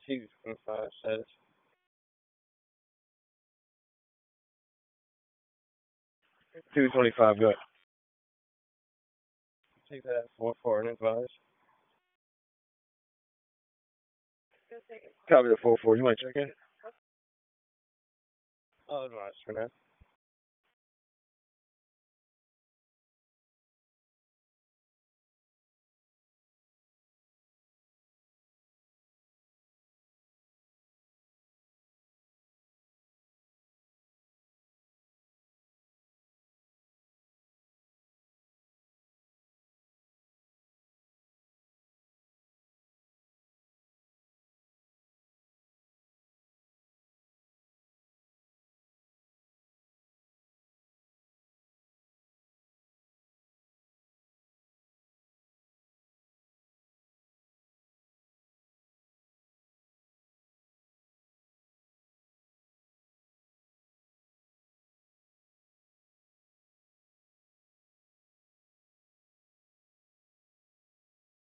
225 says. $225, good. Take that 4-4 and advise. Copy the 4-4. You might check in. I'll advise for now.